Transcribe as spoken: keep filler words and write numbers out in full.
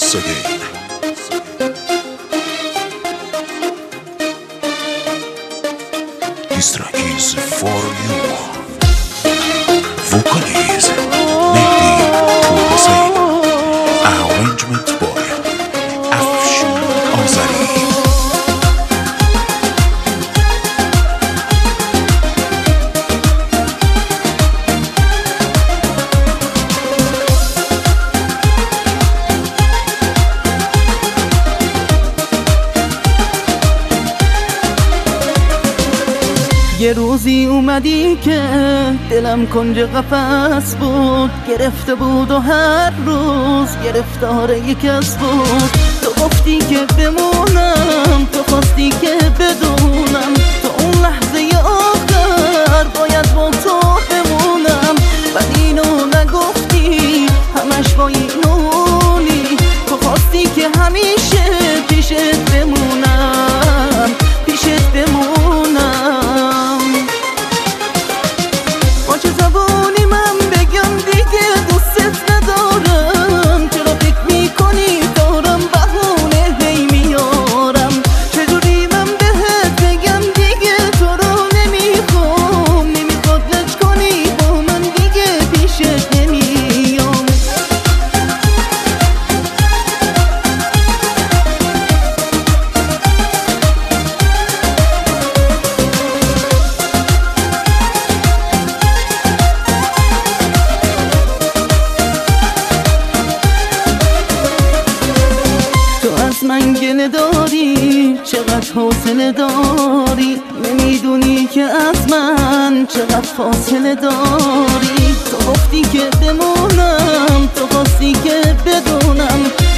once again. This track is for you. Vocalize Mehdi Hussein. Arrangement by Afshin Azari. یه روزی اومدی که دلم کنج قفس بود، گرفته بود و هر روز گرفتار یک کس بود. تو گفتی که بمونم، تو خواستی که بدونم، تو اون لحظه آخر باید با تو بمونم. بعد اینو نگفتی، همش با اینونی، تو خواستی که همیشه پیشت بمونم، پیشت بمونم. من گله داری، چقدر حوصله داری، نمیدونی که از من چقدر فاصله داری. تو گفتی که بمونم، تو خواستی که بدونم،